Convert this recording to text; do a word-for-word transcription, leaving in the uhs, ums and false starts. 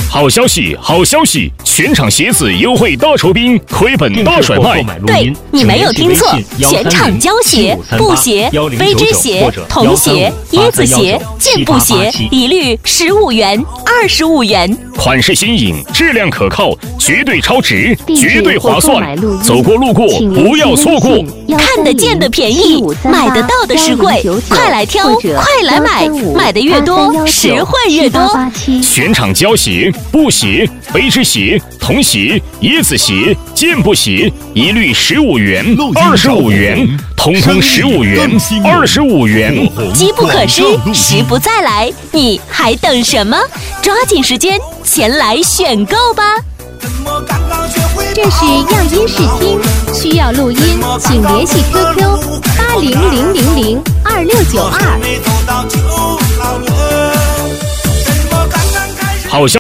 好消息，好消息！全场鞋子优惠大酬宾，亏本大甩卖。 对，你没有听错，全场胶鞋、布鞋、飞织鞋、童鞋、椰子鞋、健步鞋，一律十五元、二十五元。 款式新颖，质量可靠，绝对超值，绝对划算。走过路过，不要错过。 看得见的便宜，买得到的实惠，快来挑，快来买，买的越多，实惠越多。 全场胶鞋、布鞋、飞织鞋、童鞋、椰子鞋、健步鞋，一律十五元、二十五元，通通十五元、二十五元。 机不可失，时不再来，你还等什么？抓紧时间前来选购吧！ 这是样音试听，需要录音，请联系 Q Q 八零零零零二六九二。 好消